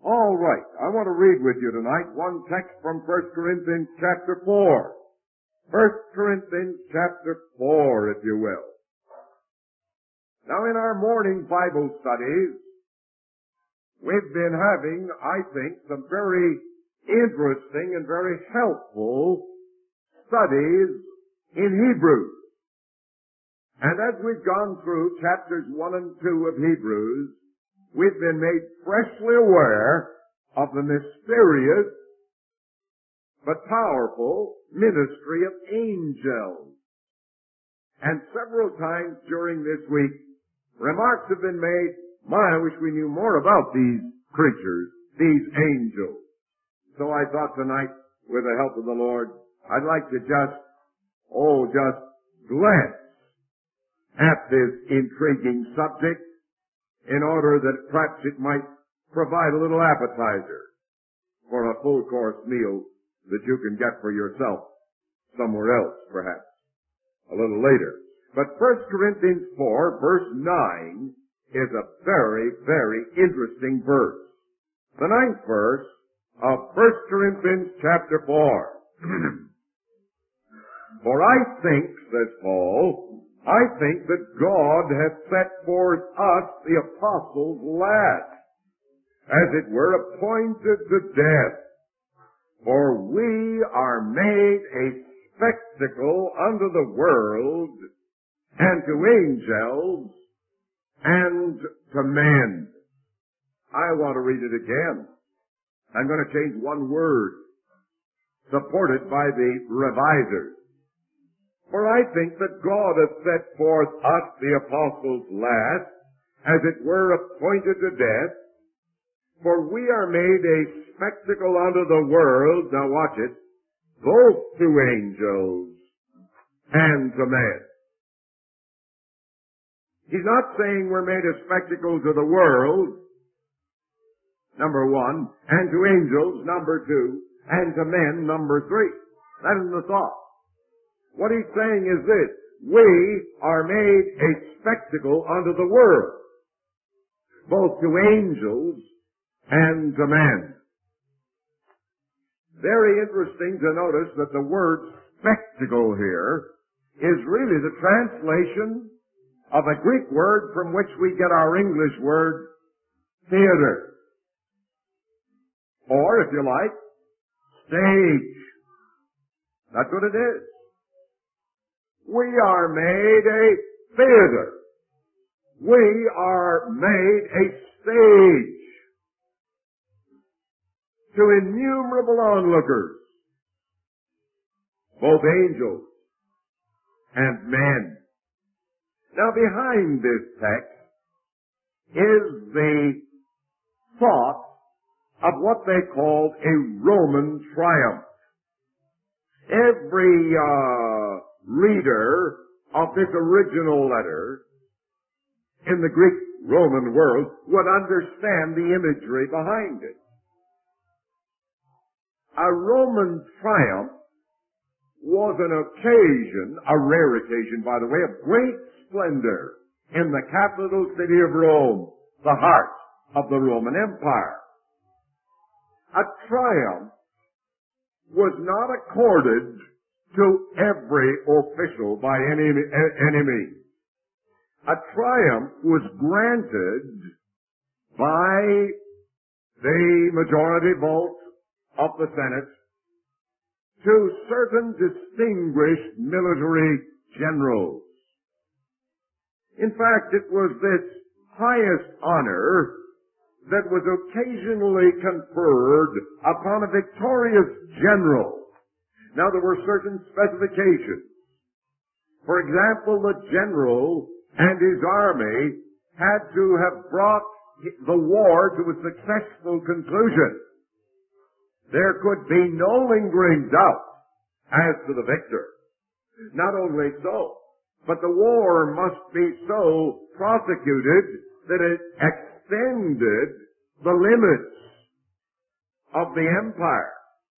All right, I want to read with you tonight one text from 1 Corinthians chapter 4. 1 Corinthians chapter 4, if you will. Now, in our morning Bible studies, we've been having, I think, some very interesting and very helpful studies in Hebrews. And as we've gone through chapters 1 and 2 of Hebrews, we've been made freshly aware of the mysterious but powerful ministry of angels. And several times during this week, remarks have been made, I wish we knew more about these creatures, these angels. So I thought tonight, with the help of the Lord, I'd like to just glance at this intriguing subject in order that perhaps it might provide a little appetizer for a full course meal that you can get for yourself somewhere else, perhaps, a little later. But 1 Corinthians 4, verse 9, is a very, very interesting verse. The 9th verse of 1 Corinthians chapter 4. For I think, says Paul, I think that God hath set forth us, the apostles, last, as it were appointed to death. For we are made a spectacle unto the world, and to angels, and to men. I want to read it again. I'm going to change one word, supported by the revisers. For I think that God hath set forth us, the apostles, last, as it were appointed to death, for we are made a spectacle unto the world, now watch it, both to angels and to men. He's not saying we're made a spectacle to the world, number one, and to angels, number two, and to men, number three. That is the thought. What he's saying is this: we are made a spectacle unto the world, both to angels and to men. Very interesting to notice that the word spectacle here is really the translation of a Greek word from which we get our English word theater. Or, if you like, stage. That's what it is. We are made a theater. We are made a stage to innumerable onlookers, both angels and men. Now, behind this text is the thought of what they called a Roman triumph. Every reader of this original letter in the Greek-Roman world would understand the imagery behind it. A Roman triumph was an occasion, a rare occasion, by the way, of great splendor in the capital city of Rome, the heart of the Roman Empire. A triumph was not accorded to every official by any means. A triumph was granted by the majority vote of the Senate to certain distinguished military generals. In fact, it was this highest honor that was occasionally conferred upon a victorious general. Now, there were certain specifications. For example, the general and his army had to have brought the war to a successful conclusion. There could be no lingering doubt as to the victor. Not only so, but the war must be so prosecuted that it extended the limits of the empire.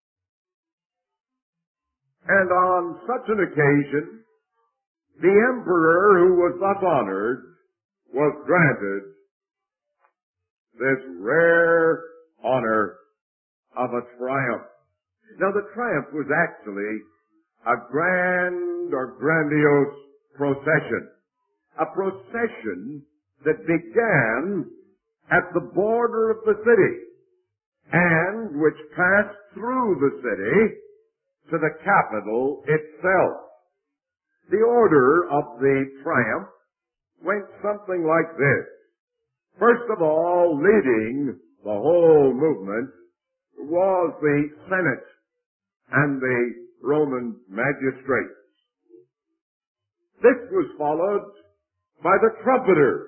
And on such an occasion, the emperor who was thus honored was granted this rare honor of a triumph. Now the triumph was actually a grand or grandiose procession. A procession that began at the border of the city and which passed through the city to the capital itself. The order of the triumph went something like this. First of all, leading the whole movement was the Senate and the Roman magistrates. This was followed by the trumpeters.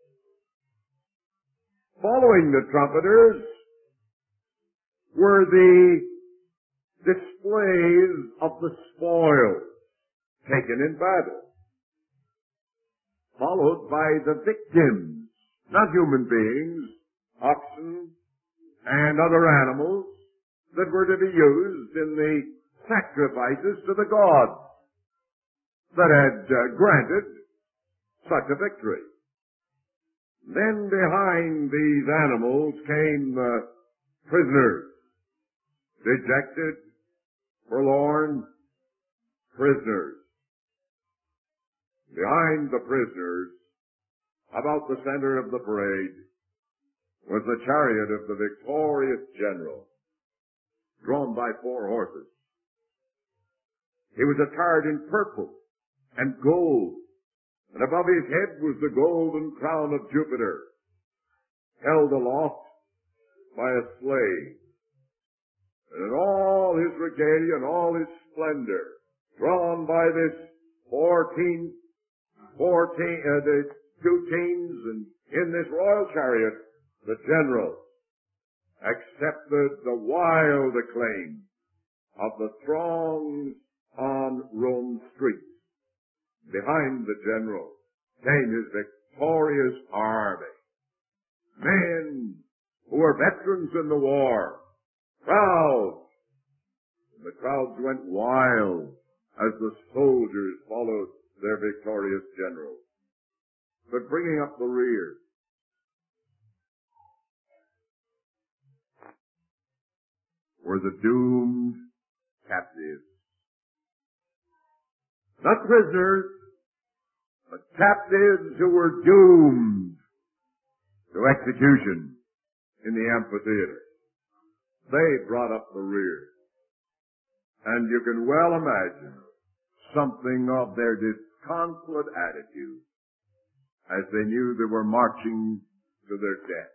Following the trumpeters were the displays of the spoils taken in battle, followed by the victims, not human beings, oxen and other animals that were to be used in the sacrifices to the gods that had granted such a victory. Then behind these animals came prisoners, dejected, forlorn prisoners. Behind the prisoners, about the center of the parade, was the chariot of the victorious general, drawn by 4 horses. He was attired in purple and gold, and above his head was the golden crown of Jupiter, held aloft by a slave. And in all his regalia and all his splendor, drawn by this the 2 teams, and in this royal chariot, the general accepted the wild acclaim of the throngs on Rome's streets. Behind the general came his victorious army, men who were veterans in the war, crowds. And the crowds went wild as the soldiers followed their victorious general. But bringing up the rear, were the doomed captives. Not prisoners, but captives who were doomed to execution in the amphitheater. They brought up the rear. And you can well imagine something of their disconsolate attitude as they knew they were marching to their death.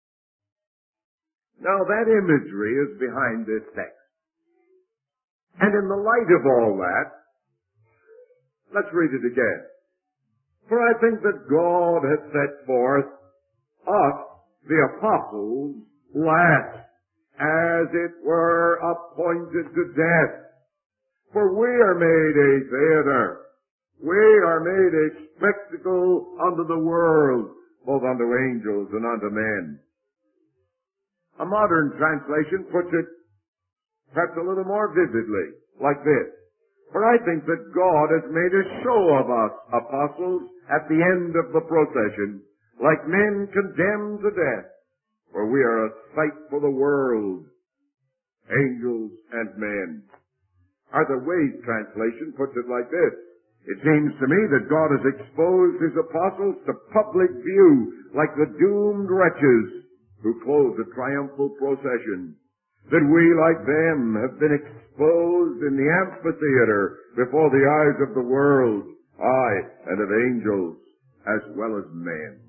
Now that imagery is behind this text. And in the light of all that, let's read it again. For I think that God has set forth us, the apostles, last, as it were appointed to death. For we are made a theater. We are made a spectacle unto the world, both unto angels and unto men. A modern translation puts it perhaps a little more vividly, like this. For I think that God has made a show of us, apostles, at the end of the procession, like men condemned to death. For we are a sight for the world, angels and men. Arthur Wade's translation puts it like this. It seems to me that God has exposed his apostles to public view, like the doomed wretches who close a triumphal procession. That we, like them, have been exposed in the amphitheater before the eyes of the world, aye, and of angels as well as men.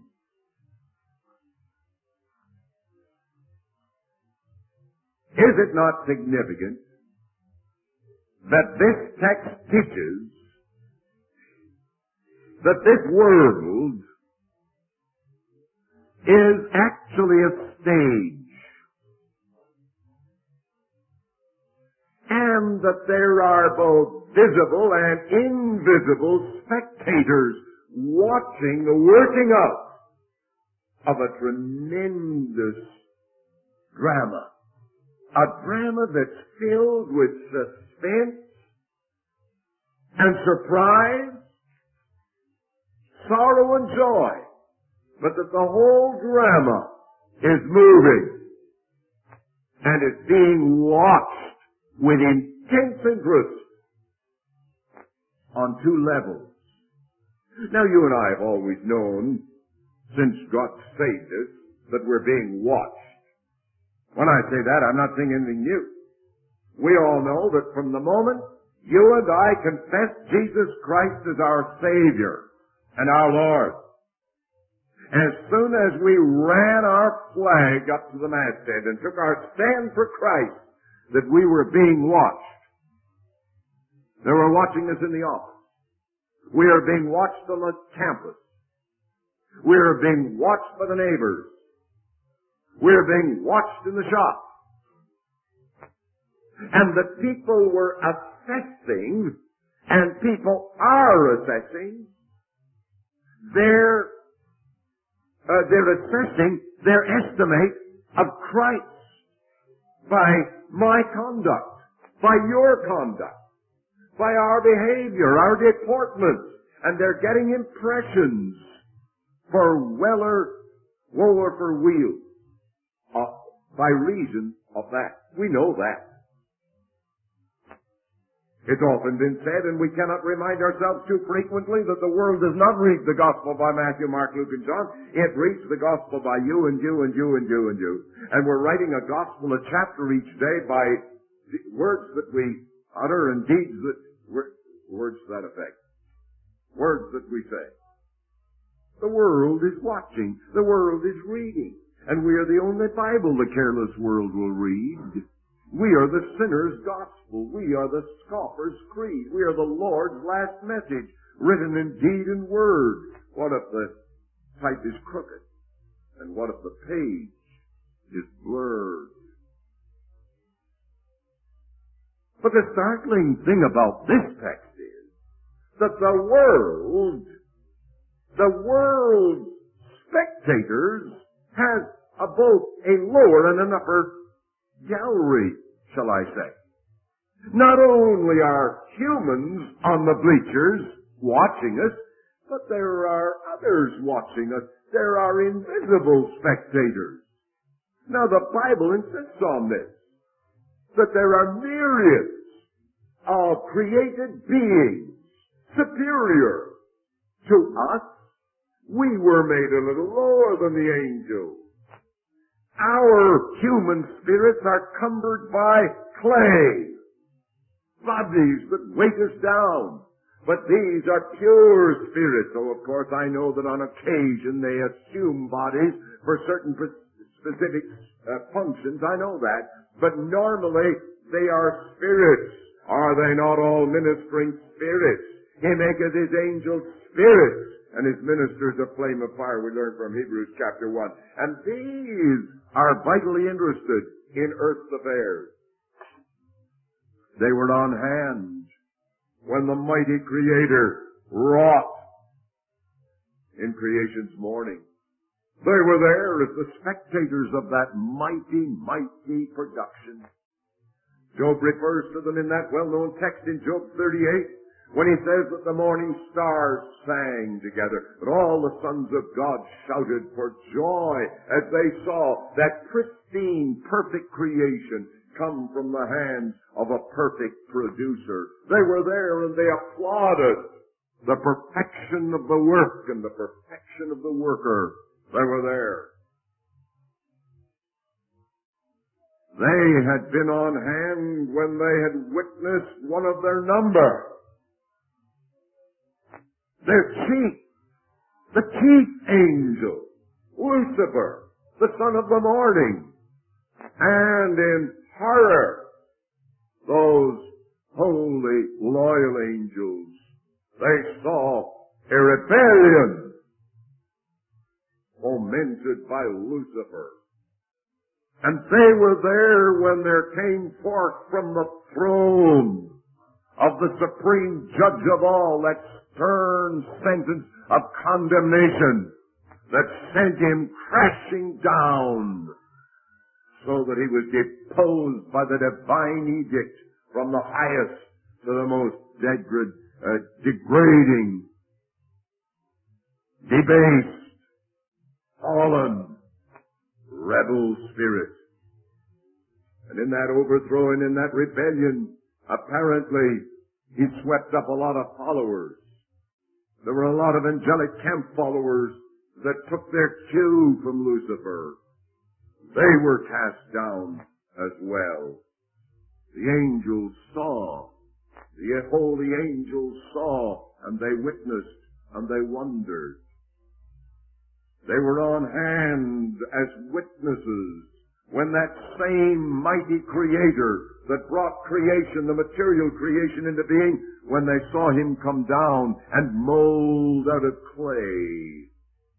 Is it not significant that this text teaches that this world is actually a stage, and that there are both visible and invisible spectators watching the working out of a tremendous drama? A drama that's filled with suspense and surprise, sorrow and joy, but that the whole drama is moving and is being watched with intense interest on two levels. Now, you and I have always known, since God saved us, that we're being watched. When I say that, I'm not saying anything new. We all know that from the moment you and I confess Jesus Christ as our Savior and our Lord, as soon as we ran our flag up to the masthead and took our stand for Christ, that we were being watched. They were watching us in the office. We are being watched on the campus. We are being watched by the neighbors. We are being watched in the shop. And the people were assessing, and people are assessing, they're assessing their estimate of Christ by my conduct, by your conduct, by our behavior, our deportment, and they're getting impressions for well or woe or for weal by reason of that. We know that. It's often been said, and we cannot remind ourselves too frequently, that the world does not read the gospel by Matthew, Mark, Luke, and John. It reads the gospel by you and you and you and you and you. And we're writing a gospel, a chapter each day by words that we utter and deeds that, words to that effect. Words that we say. The world is watching. The world is reading. And we are the only Bible the careless world will read. We are the sinner's gospel. We are the scoffer's creed. We are the Lord's last message, written in deed and word. What if the type is crooked? And what if the page is blurred? But the startling thing about this text is that the world's spectators has both a lower and an upper gallery, shall I say. Not only are humans on the bleachers watching us, but there are others watching us. There are invisible spectators. Now the Bible insists on this, that there are myriads of created beings superior to us. We were made a little lower than the angels. Our human spirits are cumbered by clay, bodies that weight us down. But these are pure spirits. So, of course, I know that on occasion they assume bodies for certain specific functions. I know that. But normally they are spirits. Are they not all ministering spirits? He maketh his angels spirits, and his ministers a flame of fire, we learn from Hebrews chapter 1. And these are vitally interested in earth's affairs. They were on hand when the mighty Creator wrought in creation's morning. They were there as the spectators of that mighty, mighty production. Job refers to them in that well-known text in Job 38, when he says that the morning stars sang together, that all the sons of God shouted for joy as they saw that pristine, perfect creation come from the hands of a perfect producer. They were there and they applauded the perfection of the work and the perfection of the worker. They were there. They had been on hand when they had witnessed one of their number. Their chief, the chief angel, Lucifer, the son of the morning. And in horror, those holy, loyal angels, they saw a rebellion fomented by Lucifer. And they were there when there came forth from the throne of the supreme judge of all that stern sentence of condemnation that sent him crashing down, so that he was deposed by the divine edict from the highest to the most degrading, debased, fallen, rebel spirit. And in that overthrow and in that rebellion, apparently, he swept up a lot of followers. There were a lot of angelic camp followers that took their cue from Lucifer. They were cast down as well. The angels saw. The holy angels saw, and they witnessed, and they wondered. They were on hand as witnesses when that same mighty Creator that brought creation, the material creation, into being, when they saw Him come down and mold out of clay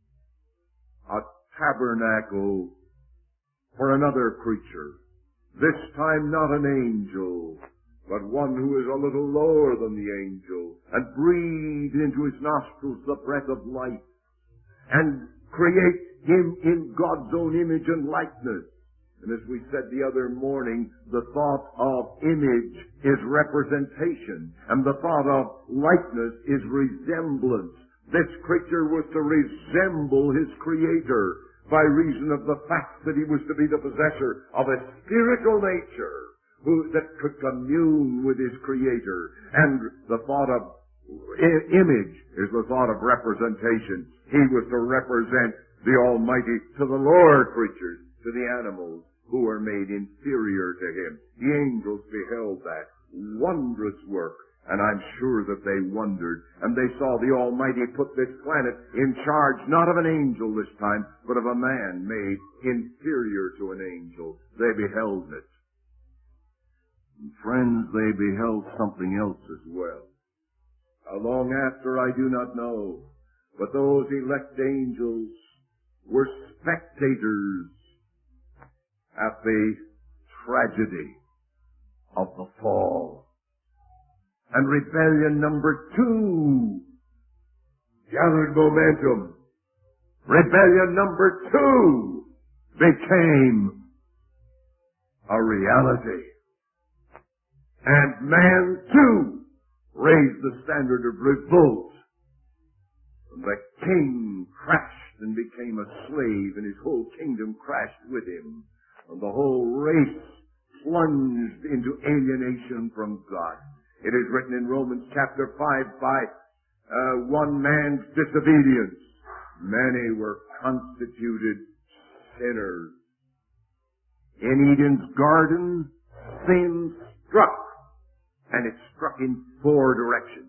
a tabernacle for another creature. This time not an angel, but one who is a little lower than the angel, and breathe into his nostrils the breath of life, and create him in God's own image and likeness. And as we said the other morning, the thought of image is representation, and the thought of likeness is resemblance. This creature was to resemble his Creator by reason of the fact that he was to be the possessor of a spiritual nature that could commune with his Creator. And the thought of image is the thought of representation. He was to represent the Almighty to the lower creatures, to the animals who were made inferior to him. The angels beheld that wondrous work, and I'm sure that they wondered. And they saw the Almighty put this planet in charge, not of an angel this time, but of a man made inferior to an angel. They beheld it. And friends, they beheld something else as well. How long after, I do not know. But those elect angels were spectators at the tragedy of the fall. And rebellion number 2 gathered momentum. Rebellion number 2 became a reality. And man too raised the standard of revolt. And the king crashed and became a slave, and his whole kingdom crashed with him. And the whole race plunged into alienation from God. It is written in Romans chapter 5, by one man's disobedience, many were constituted sinners. In Eden's garden, sin struck, and it struck in 4 directions.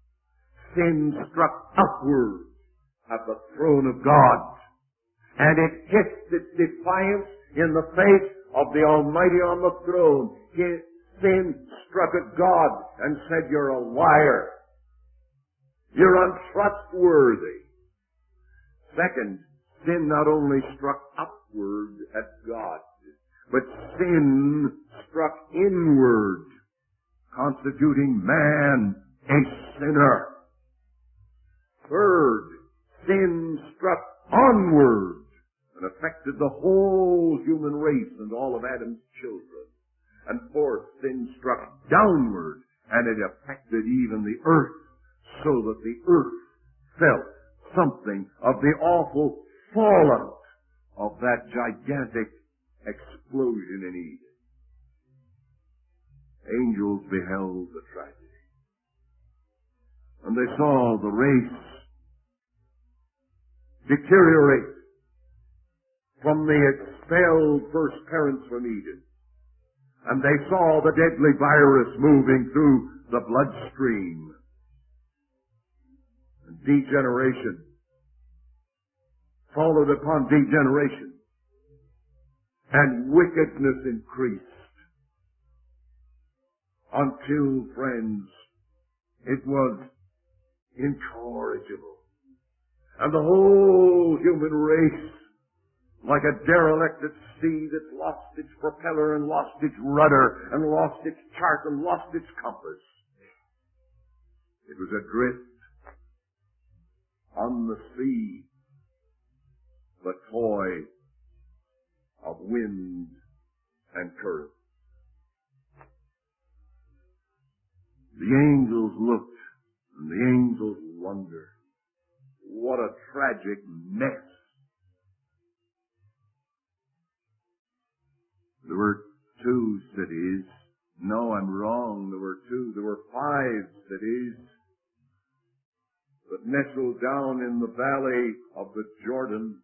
Sin struck upward at the throne of God, and it hissed its defiance in the face of the Almighty on the throne. Sin struck at God and said, "You're a liar. You're untrustworthy." Second, sin not only struck upward at God, but sin struck inward, constituting man a sinner. Third, sin struck onward and affected the whole human race and all of Adam's children. And fourth, sin struck downward, and it affected even the earth, so that the earth felt something of the awful fallout of that gigantic explosion in Eden. Angels beheld the tragedy, and they saw the race deteriorate from the expelled first parents from Eden. And they saw the deadly virus moving through the bloodstream. And degeneration followed upon degeneration. And wickedness increased. Until, friends, it was incorrigible. And the whole human race, like a derelict at sea that's lost its propeller and lost its rudder and lost its chart and lost its compass. It was adrift on the sea, the toy of wind and current. The angels looked, and the angels wondered. What a tragic mess. There were 2 cities. No, I'm wrong. There were two. There were 5 cities that nestled down in the valley of the Jordan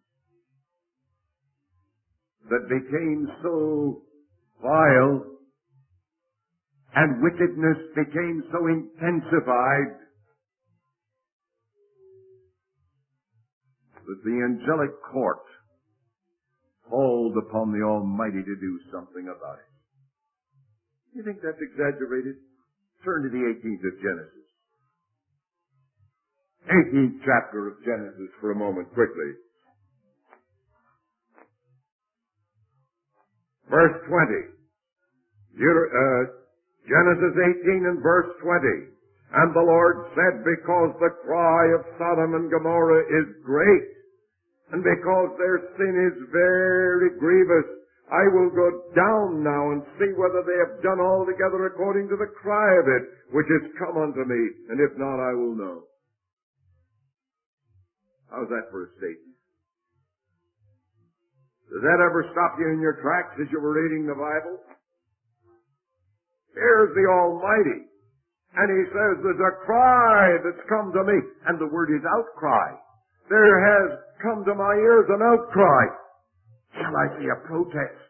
that became so vile and wickedness became so intensified that the angelic court called upon the Almighty to do something about it. You think that's exaggerated? Turn to the 18th of Genesis. 18th chapter of Genesis for a moment, quickly. Verse 20. Genesis 18 and verse 20. And the Lord said, because the cry of Sodom and Gomorrah is great, and because their sin is very grievous, I will go down now and see whether they have done altogether according to the cry of it, which is come unto me, and if not, I will know. How's that for a statement? Does that ever stop you in your tracks as you were reading the Bible? Here's the Almighty, and He says, there's a cry that's come to me, and the word is outcry. There has come to my ears an outcry. Shall I say a protest?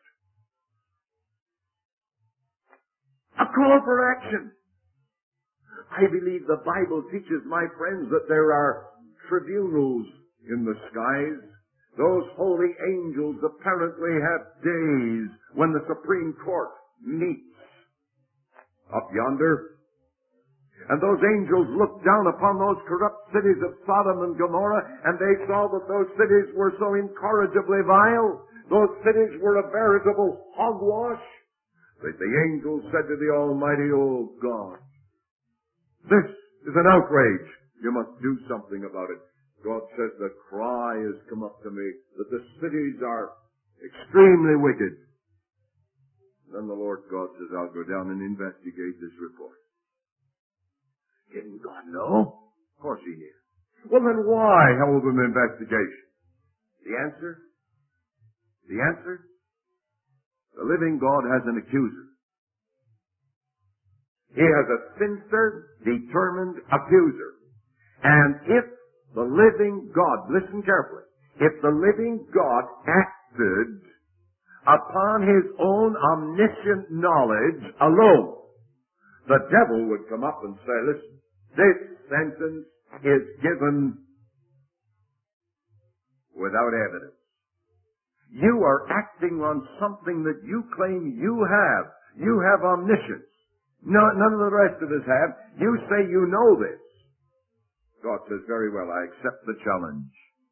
A call for action. I believe the Bible teaches, my friends, that there are tribunals in the skies. Those holy angels apparently have days when the Supreme Court meets up yonder. And those angels looked down upon those corrupt cities of Sodom and Gomorrah, and they saw that those cities were so incorrigibly vile. Those cities were a veritable hogwash. That the angels said to the Almighty, oh God, this is an outrage. You must do something about it. God says, the cry has come up to me that the cities are extremely wicked. Then the Lord God says, I'll go down and investigate this report. Didn't God know? Of course He knew. Well, then why hold an investigation? The answer? The answer? The living God has an accuser. He has a sincere, determined accuser. And if the living God, listen carefully, if the living God acted upon His own omniscient knowledge alone, the devil would come up and say, listen, this sentence is given without evidence. You are acting on something that you claim you have. You have omniscience. None of the rest of us have. You say you know this. God says, very well, I accept the challenge.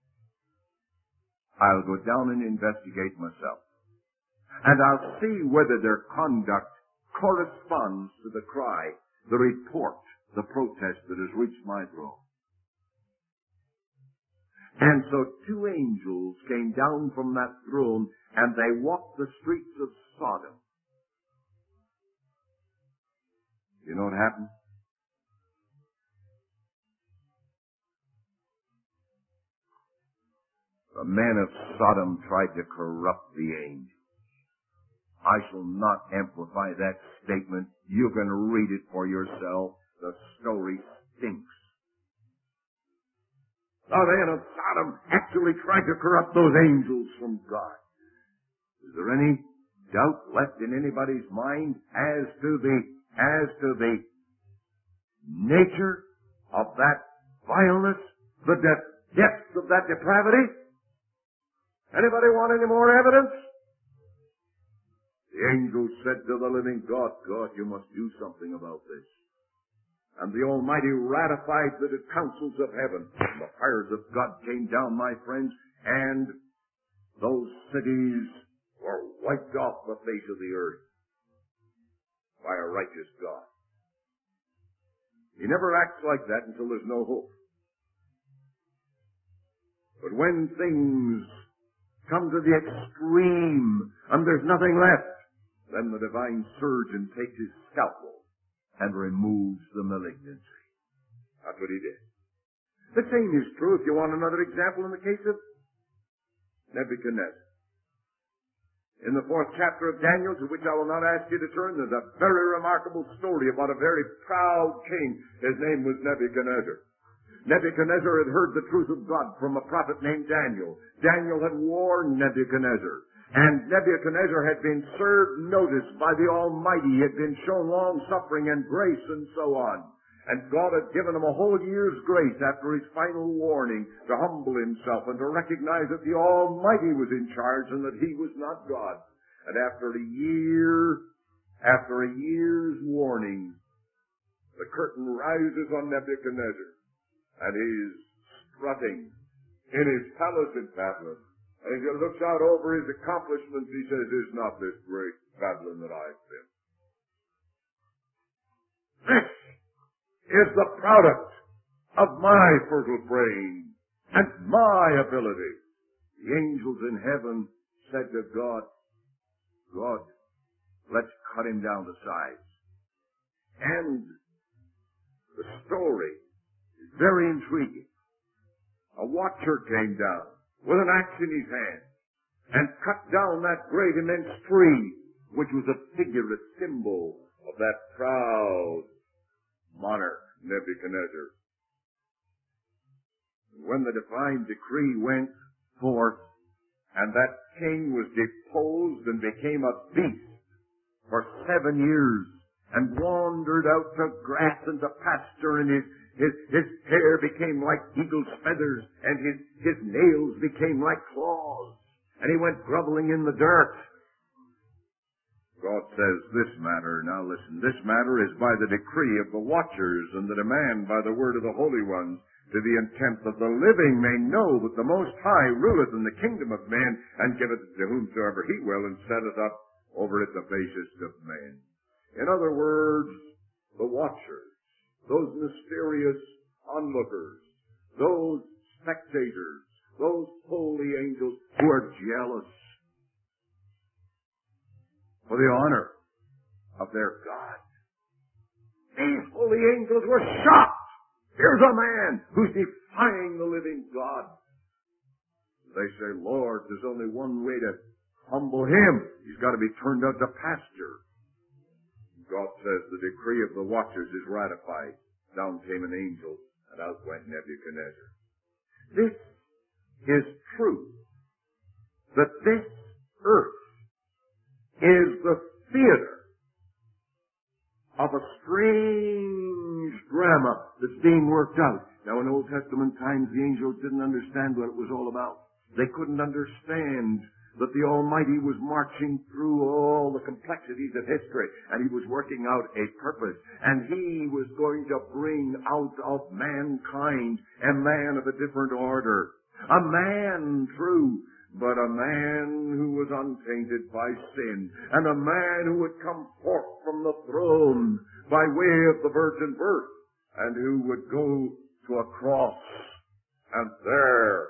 I'll go down and investigate myself. And I'll see whether their conduct corresponds to the cry, the report, the protest that has reached my throne. And so 2 angels came down from that throne, and they walked the streets of Sodom. You know what happened? The men of Sodom tried to corrupt the angels. I shall not amplify that statement. You can read it for yourself. The story stinks. The men of Sodom actually tried to corrupt those angels from God. Is there any doubt left in anybody's mind as to the nature of that vileness, the depth of that depravity? Anybody want any more evidence? The angel said to the living God, God, you must do something about this. And the Almighty ratified the counsels of heaven. And the fires of God came down, my friends, and those cities were wiped off the face of the earth by a righteous God. He never acts like that until there's no hope. But when things come to the extreme and there's nothing left, then the divine surgeon takes his scalpel and removes the malignancy. That's what he did. The same is true if you want another example in the case of Nebuchadnezzar. In the 4th chapter of Daniel, to which I will not ask you to turn, there's a very remarkable story about a very proud king. His name was Nebuchadnezzar. Nebuchadnezzar had heard the truth of God from a prophet named Daniel. Daniel had warned Nebuchadnezzar. And Nebuchadnezzar had been served notice by the Almighty. He had been shown long suffering and grace and so on. And God had given him a whole year's grace after his final warning to humble himself and to recognize that the Almighty was in charge and that he was not God. And after a year's warning, the curtain rises on Nebuchadnezzar, and he's strutting in his palace in Babylon. And as he looks out over his accomplishments, he says, "Is not this great Babylon that I've been?" This is the product of my fertile brain and my ability. The angels in heaven said to God, "God, let's cut him down to size." And the story is very intriguing. A watcher came down with an axe in his hand and cut down that great immense tree, which was a figure, a symbol of that proud monarch, Nebuchadnezzar. When the divine decree went forth, and that king was deposed and became a beast for 7 years, and wandered out to grass and to pasture, and his hair became like eagle's feathers, and his nails became like claws, and he went groveling in the dirt. God says this matter, now listen, this matter is by the decree of the watchers and the demand by the word of the holy ones, to the intent that the living may know that the Most High ruleth in the kingdom of men, and giveth it to whomsoever he will, and setteth up over it the basest of men. In other words, the watchers, those mysterious onlookers, those spectators, those holy angels who are jealous for the honor of their God. These holy angels were shocked. Here's a man who's defying the living God. They say, "Lord, there's only one way to humble him. He's got to be turned out to pasture." God says the decree of the watchers is ratified. Down came an angel, and out went Nebuchadnezzar. This is true, that this earth is the theater of a strange drama that's being worked out. Now, in Old Testament times, the angels didn't understand what it was all about. They couldn't understand that the Almighty was marching through all the complexities of history, and he was working out a purpose, and he was going to bring out of mankind a man of a different order. A man, true, but a man who was untainted by sin, and a man who would come forth from the throne by way of the virgin birth, and who would go to a cross, and there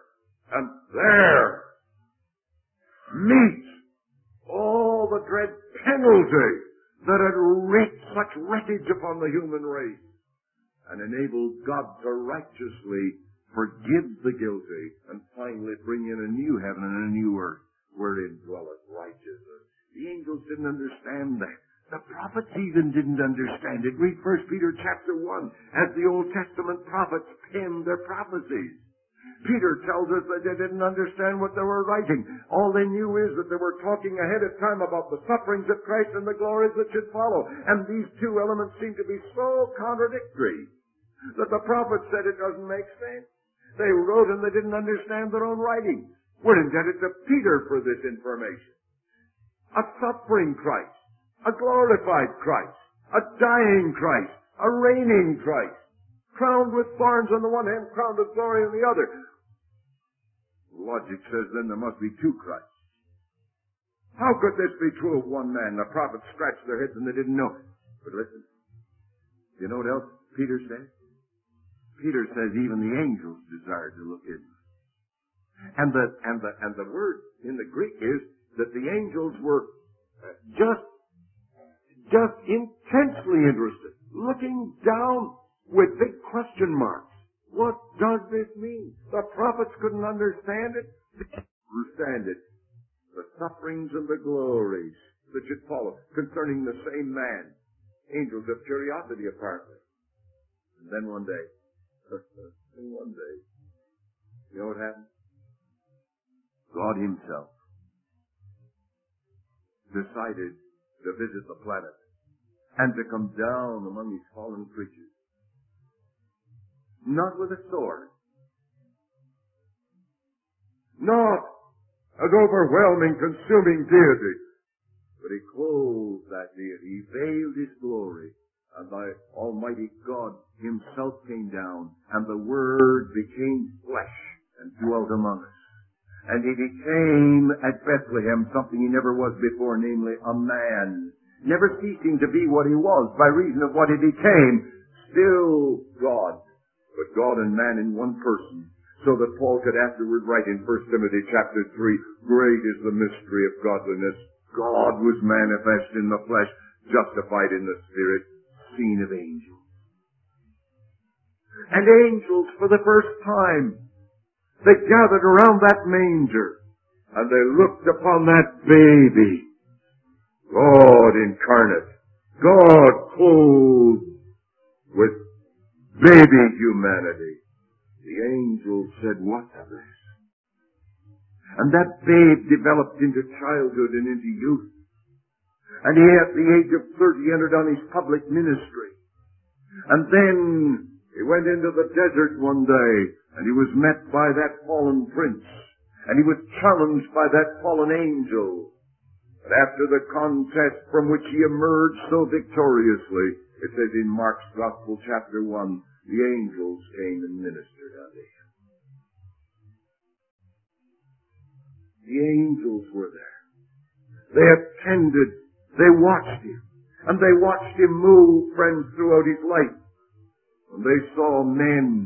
meet all the dread penalty that had wreaked such wreckage upon the human race, and enable God to righteously forgive the guilty, and finally bring in a new heaven and a new earth wherein dwelleth righteousness. The angels didn't understand that. The prophets even didn't understand it. Read 1 Peter chapter 1 as the Old Testament prophets penned their prophecies. Peter tells us that they didn't understand what they were writing. All they knew is that they were talking ahead of time about the sufferings of Christ and the glories that should follow. And these two elements seem to be so contradictory that the prophets said it doesn't make sense. They wrote and they didn't understand their own writings. We're indebted to Peter for this information. A suffering Christ, a glorified Christ, a dying Christ, a reigning Christ, crowned with thorns on the one hand, crowned with glory on the other. Logic says then there must be two Christs. How could this be true of one man? The prophets scratched their heads and they didn't know. But listen, you know what else Peter said? Peter says even the angels desired to look in. And the word in the Greek is that the angels were just intensely interested, looking down with big question marks. What does this mean? The prophets couldn't understand it. They couldn't understand it. the sufferings and the glories that should follow concerning the same man. Angels of curiosity, apparently. And then one day, you know what happened? God Himself decided to visit the planet and to come down among His fallen creatures. Not with a sword. Not as overwhelming, consuming deity. But He clothed that deity. He veiled His glory. And the Almighty God Himself came down. And the Word became flesh and dwelt among us. And He became at Bethlehem something He never was before, namely a man. Never ceasing to be what He was by reason of what He became. Still God. But God and man in one person. So that Paul could afterward write in 1 Timothy chapter 3, great is the mystery of godliness. God was manifest in the flesh, justified in the Spirit, seen of angels. And angels, for the first time, they gathered around that manger, and they looked upon that baby. God incarnate, God clothed with baby humanity. The angels said, what's this? And that babe developed into childhood and into youth. And he, at the age of 30, entered on his public ministry. And then he went into the desert one day, and he was met by that fallen prince. And he was challenged by that fallen angel. But after the contest from which he emerged so victoriously, it says in Mark's Gospel, chapter 1, the angels came and ministered unto him. The angels were there. They attended. They watched him. And they watched him move, friends, throughout his life. And they saw men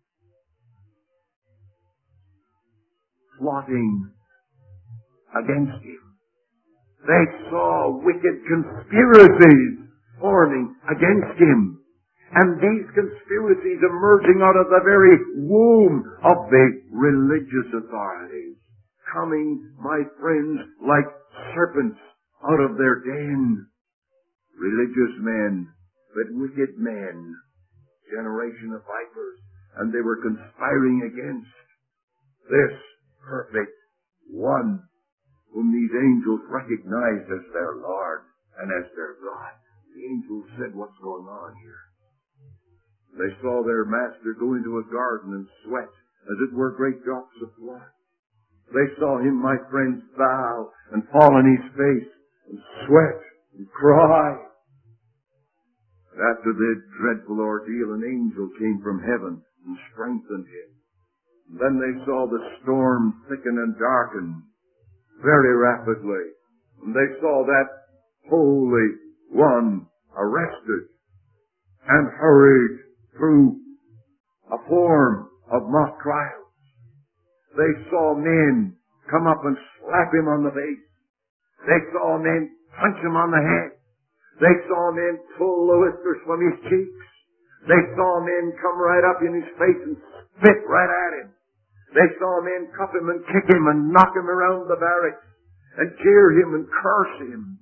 plotting against him. They saw wicked conspiracies forming against him. And these conspiracies emerging out of the very womb of the religious authorities. Coming, my friends, like serpents out of their den. Religious men, but wicked men, generation of vipers, and they were conspiring against this perfect one whom these angels recognized as their Lord and as their God. The angels said, what's going on here? They saw their master go into a garden and sweat, as it were great drops of blood. They saw him, my friends, bow and fall on his face and sweat and cry. And after the dreadful ordeal, an angel came from heaven and strengthened him. And then they saw the storm thicken and darken very rapidly. And they saw that Holy One arrested and hurried through a form of mock trials. They saw men come up and slap him on the face. They saw men punch him on the head. They saw men pull the whiskers from his cheeks. They saw men come right up in his face and spit right at him. They saw men cuff him and kick him and knock him around the barracks and jeer him and curse him.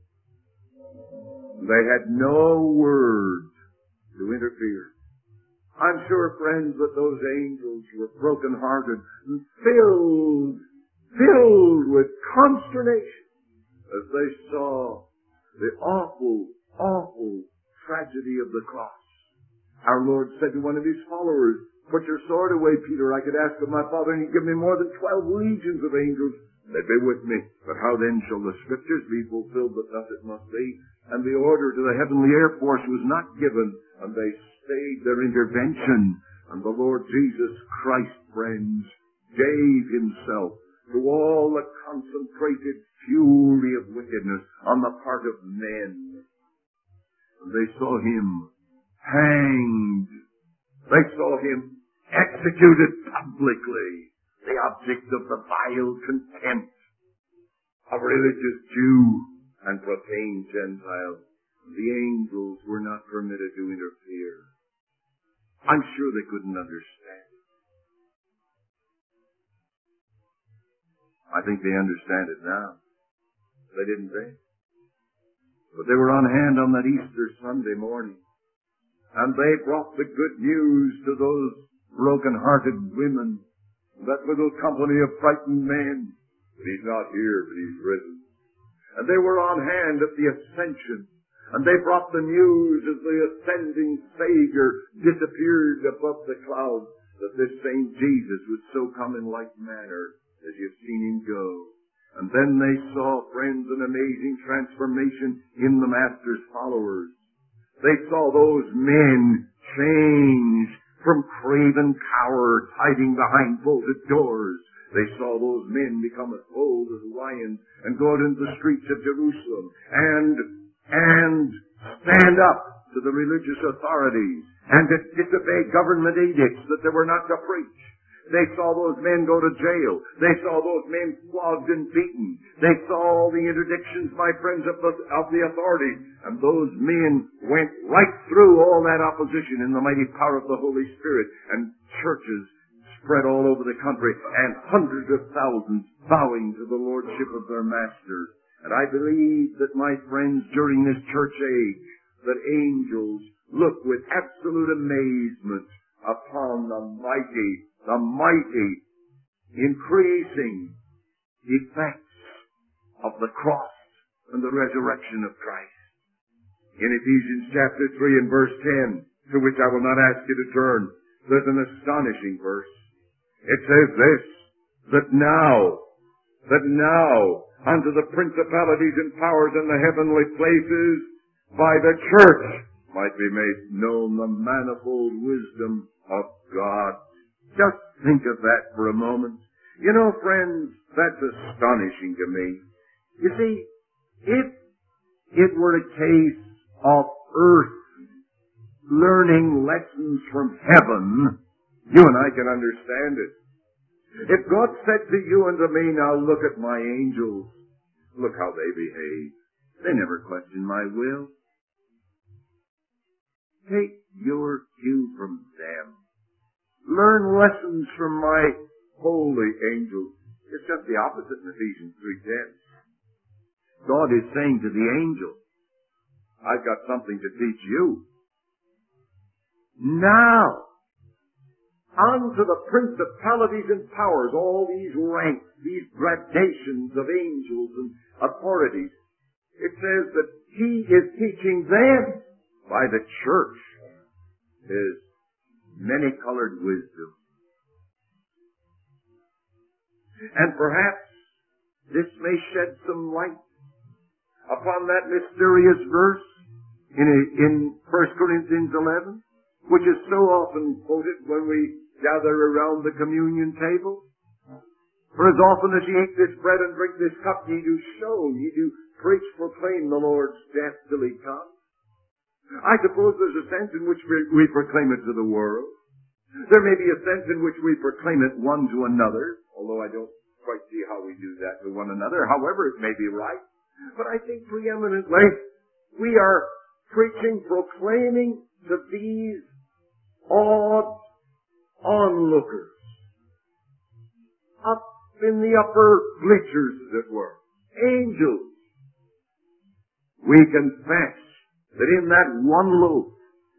They had no word to interfere. I'm sure, friends, that those angels were broken-hearted and filled with consternation as they saw the awful, awful tragedy of the cross. Our Lord said to one of his followers, put your sword away, Peter. I could ask of my Father, and he'd give me more than 12 legions of angels. They'd be with me. But how then shall the Scriptures be fulfilled? But thus it must be. And the order to the heavenly air force was not given, and they stayed their intervention. And the Lord Jesus Christ, friends, gave himself to all the concentrated fury of wickedness on the part of men. And they saw him hanged. They saw him executed publicly, the object of the vile contempt of religious Jew and profane Gentile. The angels were not permitted to interfere. I'm sure they couldn't understand. I think they understand it now. They didn't then. But they were on hand on that Easter Sunday morning. And they brought the good news to those broken-hearted women, that little company of frightened men. He's not here, but he's risen. And they were on hand at the ascension. And they brought the news as the ascending Savior disappeared above the clouds, that this same Jesus would so come in like manner as you've seen him go. And then they saw, friends, an amazing transformation in the Master's followers. They saw those men change from craven cowards hiding behind bolted doors. They saw those men become as bold as lions and go out into the streets of Jerusalem and stand up to the religious authorities and to disobey government edicts that they were not to preach. They saw those men go to jail. They saw those men flogged and beaten. They saw all the interdictions, my friends, of the authorities. And those men went right through all that opposition in the mighty power of the Holy Spirit. And churches spread all over the country, and hundreds of thousands bowing to the lordship of their Master. And I believe that, my friends, during this church age, that angels look with absolute amazement upon the mighty, increasing effects of the cross and the resurrection of Christ. In Ephesians chapter 3 and verse 10, to which I will not ask you to turn, there's an astonishing verse. It says this, that now unto the principalities and powers in the heavenly places by the church might be made known the manifold wisdom of God. Just think of that for a moment. You know, friends, that's astonishing to me. You see, if it were a case of earth learning lessons from heaven, you and I can understand it. If God said to you and to me, now look at my angels, look how they behave. They never question my will. Take your cue from them. Learn lessons from my holy angels. It's just the opposite in Ephesians 3:10. God is saying to the angel, I've got something to teach you. Now, unto the principalities and powers, all these ranks, these gradations of angels and authorities, it says that he is teaching them by the church his many-colored wisdom. And perhaps this may shed some light upon that mysterious verse in 1 Corinthians 11, which is so often quoted when we gather around the communion table. For as often as ye eat this bread and drink this cup, ye do show, ye do preach, proclaim the Lord's death till he comes. I suppose there's a sense in which we proclaim it to the world. There may be a sense in which we proclaim it one to another, although I don't quite see how we do that to one another. However, it may be right. But I think preeminently we are preaching, proclaiming to these awed onlookers up in the upper bleachers, as it were, angels. We confess that in that one loaf,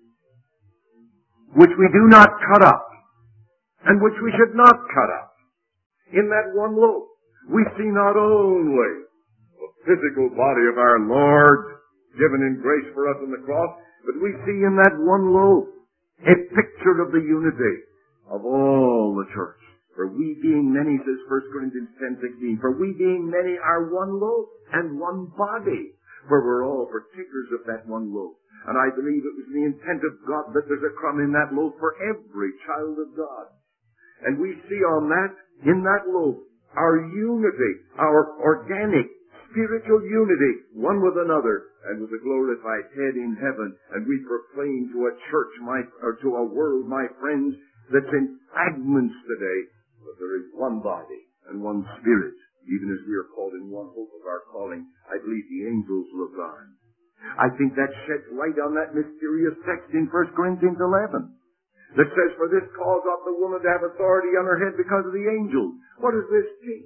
which we do not cut up, and which we should not cut up, in that one loaf, we see not only the physical body of our Lord given in grace for us on the cross, but we see in that one loaf a picture of the unity of all the church. For we being many, says 1 Corinthians 10:16, for we being many are one loaf and one body. For we're all partakers of that one loaf. And I believe it was the intent of God that there's a crumb in that loaf for every child of God. And we see on that, in that loaf, our unity, our organic, spiritual unity, one with another, and with a glorified head in heaven. And we proclaim to a church, or to a world, my friends, that's in fragments today, that there is one body and one spirit. Even as we are called in one hope of our calling, I believe the angels look on. I think that sheds light on that mysterious text in 1 Corinthians 11 that says, for this cause ought the woman to have authority on her head because of the angels. What does this teach?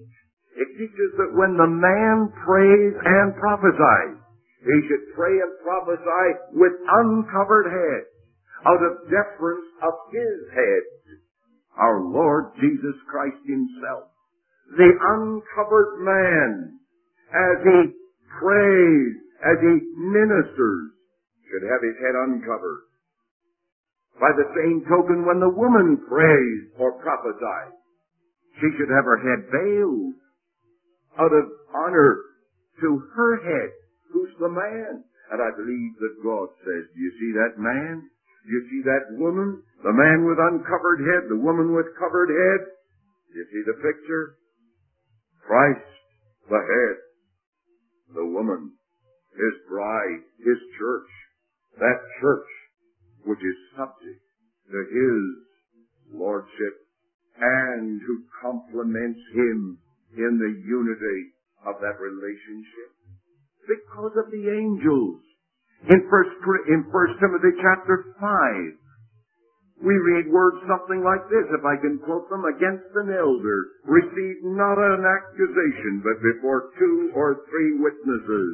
It teaches that when the man prays and prophesies, he should pray and prophesy with uncovered head, out of deference of his head, our Lord Jesus Christ himself. The uncovered man, as he prays, as he ministers, should have his head uncovered. By the same token, when the woman prays or prophesies, she should have her head veiled out of honor to her head, who's the man. And I believe that God says, do you see that man? Do you see that woman? The man with uncovered head, the woman with covered head. Do you see the picture? Christ, the head, the woman, his bride, his church, that church which is subject to his lordship and who complements him in the unity of that relationship. Because of the angels. In 1 Timothy chapter 5, we read words something like this, if I can quote them: against an elder, receive not an accusation, but before 2 or 3 witnesses.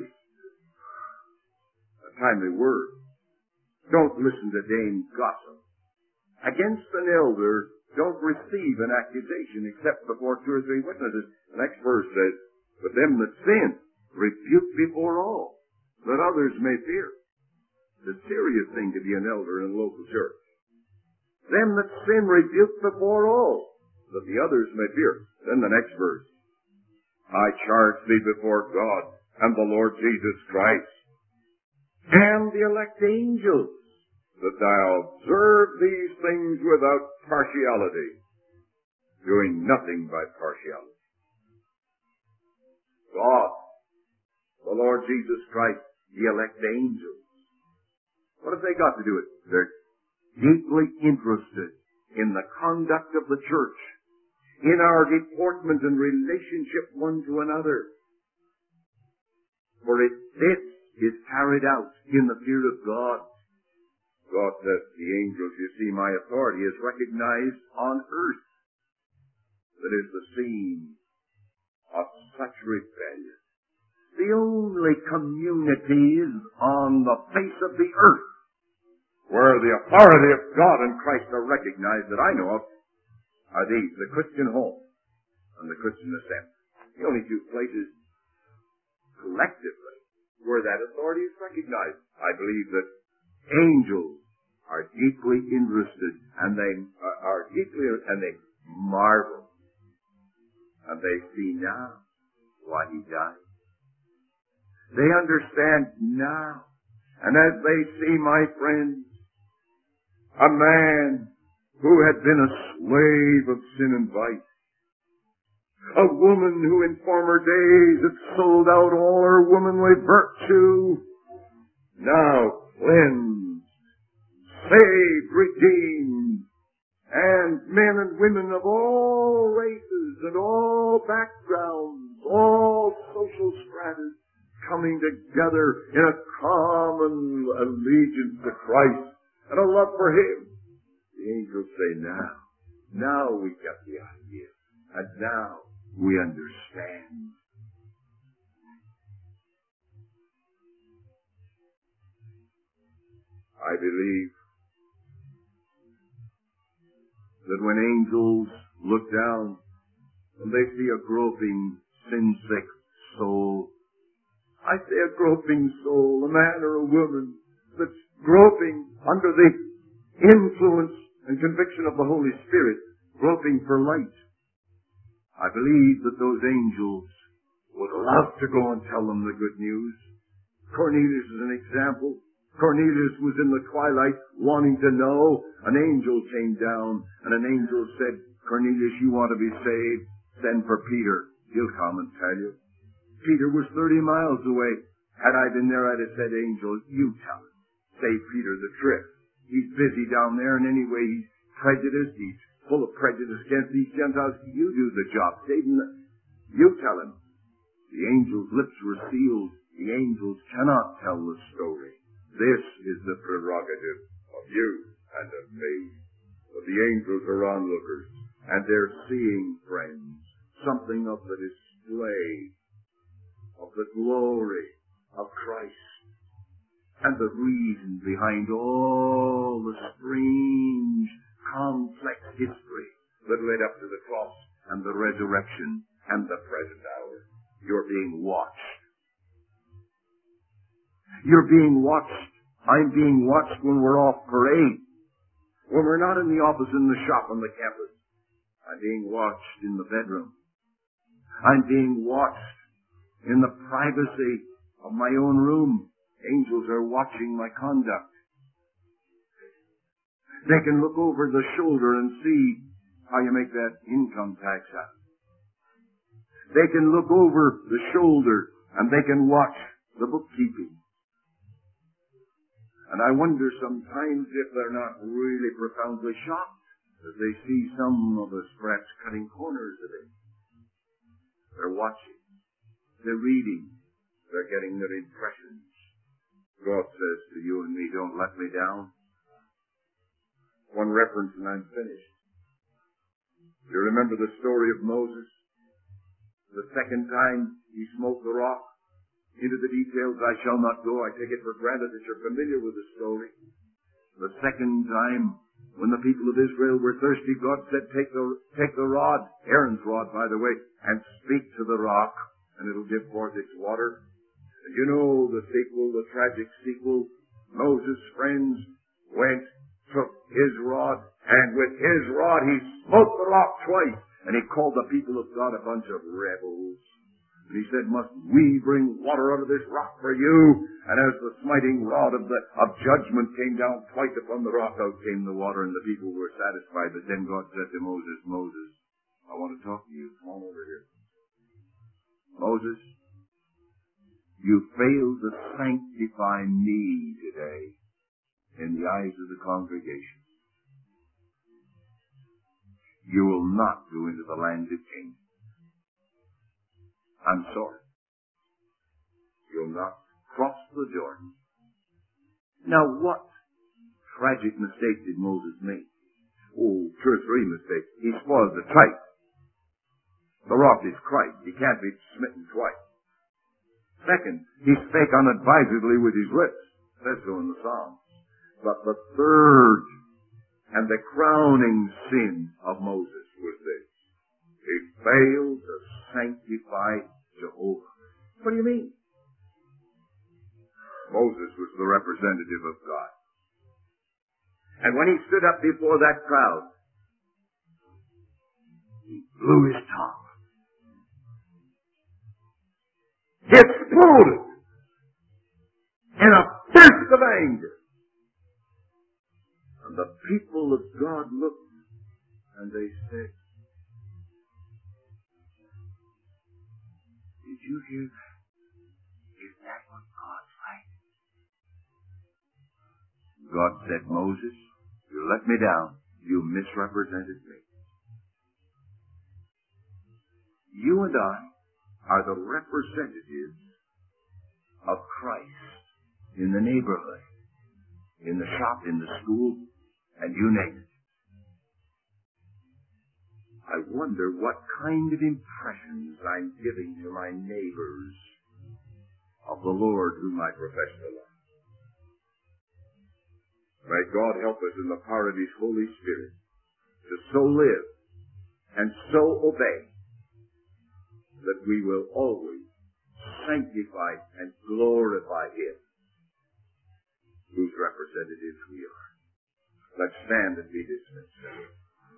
A timely word. Don't listen to Dame gossip. Against an elder, don't receive an accusation except before 2 or 3 witnesses. The next verse says, but them that sin, rebuke before all, that others may fear. It's a serious thing to be an elder in a local church. Them that sin, rebuke before all, that the others may fear. Then the next verse, I charge thee before God and the Lord Jesus Christ and the elect angels, that thou observe these things without partiality, doing nothing by partiality. God, the Lord Jesus Christ, the elect angels. What have they got to do with it? They're deeply interested in the conduct of the church, in our deportment and relationship one to another. For this is carried out in the fear of God. God says to the angels, you see, my authority is recognized on earth. That is the scene of such rebellion. The only communities on the face of the earth where the authority of God and Christ are recognized that I know of are these, the Christian home and the Christian assembly. The only 2 places collectively where that authority is recognized. I believe that angels are deeply interested and they marvel. And they see now why he died. They understand now. And as they see, my friends, a man who had been a slave of sin and vice, a woman who in former days had sold out all her womanly virtue, now cleansed, saved, redeemed, and men and women of all races and all backgrounds, all social stratas, coming together in a common allegiance to Christ and a love for him. The angels say, now we get the idea, and now we understand. I believe that when angels look down and they see a groping, sin-sick soul, I say a groping soul, a man or a woman that's groping under the influence and conviction of the Holy Spirit, groping for light. I believe that those angels would love to go and tell them the good news. Cornelius is an example. Cornelius was in the twilight wanting to know. An angel came down and an angel said, Cornelius, you want to be saved? Send for Peter. He'll come and tell you. Peter was 30 miles away. Had I been there, I'd have said, angel, you tell him. Save Peter the trip. He's busy down there, and anyway, he's prejudiced. He's full of prejudice against these Gentiles. You do the job. Save him. You tell him. The angel's lips were sealed. The angels cannot tell the story. This is the prerogative of you and of me. But the angels are onlookers, and they're seeing, friends, something of that is display of the glory of Christ and the reason behind all the strange, complex history that led up to the cross and the resurrection and the present hour. You're being watched. You're being watched. I'm being watched when we're off parade. When we're not in the office, in the shop, on the campus. I'm being watched in the bedroom. I'm being watched in the privacy of my own room. Angels are watching my conduct. They can look over the shoulder and see how you make that income tax out. They can look over the shoulder and they can watch the bookkeeping. And I wonder sometimes if they're not really profoundly shocked as they see some of us perhaps cutting corners of it. They're watching. They're reading. They're getting their impressions. God says to you and me, don't let me down. One reference and I'm finished. You remember the story of Moses? The second time he smote the rock. Into the details I shall not go. I take it for granted that you're familiar with the story. The second time, when the people of Israel were thirsty, God said, take the rod, Aaron's rod, by the way, and speak to the rock, and it'll give forth its water. And you know the sequel, the tragic sequel. Moses' friends went, took his rod, and with his rod he smote the rock twice. And he called the people of God a bunch of rebels. And he said, must we bring water out of this rock for you? And as the smiting rod of judgment came down twice upon the rock, out came the water, and the people were satisfied. But then God said to Moses, Moses, I want to talk to you. Come on over here. Moses, you failed to sanctify me today in the eyes of the congregation. You will not go into the land of Canaan. I'm sorry. You'll not cross the Jordan. Now what tragic mistake did Moses make? Oh, 2 or 3 mistakes. He spoiled the type. The rock is Christ. He can't be smitten twice. Second, he spake unadvisedly with his lips. It says so in the Psalms. But the third and the crowning sin of Moses was this. He failed to sanctify Jehovah. What do you mean? Moses was the representative of God. And when he stood up before that crowd, he blew his tongue. He exploded in a burst of anger. And the people of God looked and they said, did you hear that? Is that what God's like? God said, Moses, you let me down. You misrepresented me. You and I are the representatives of Christ in the neighborhood, in the shop, in the school, and you name it. I wonder what kind of impressions I'm giving to my neighbors of the Lord whom I profess to love. May God help us in the power of His Holy Spirit to so live and so obey that we will always sanctify and glorify Him whose representatives we are. Let's stand and be dismissed.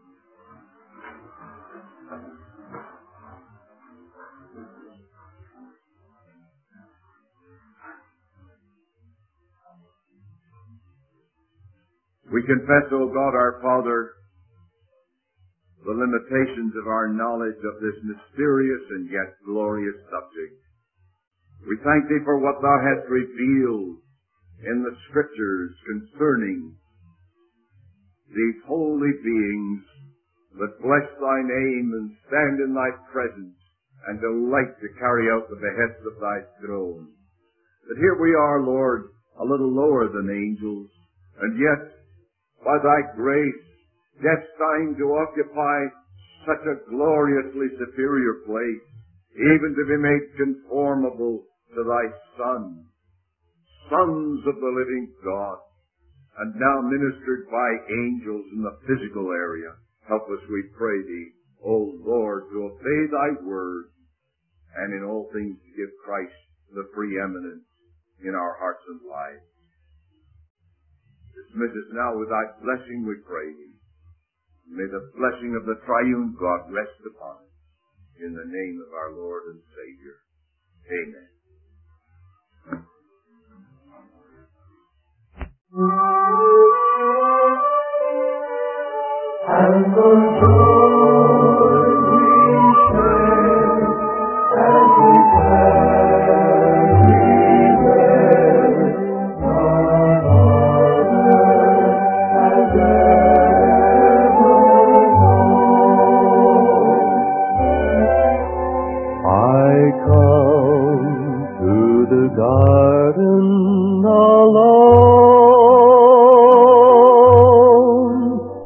We confess, O God our Father, the limitations of our knowledge of this mysterious and yet glorious subject. We thank Thee for what Thou hast revealed in the Scriptures concerning these holy beings that bless Thy name and stand in Thy presence and delight to carry out the behests of Thy throne. But here we are, Lord, a little lower than angels, and yet by Thy grace, destined to occupy such a gloriously superior place even to be made conformable to thy Son, sons of the living God, and now ministered by angels in the physical area. Help us, we pray thee, O Lord, to obey thy word, and in all things to give Christ the preeminence in our hearts and lives. Dismiss us now with thy blessing, we pray thee. May the blessing of the triune God rest upon us. In the name of our Lord and Savior. Amen. And the joy we share as we carry there, none other has ever known. I come to the garden of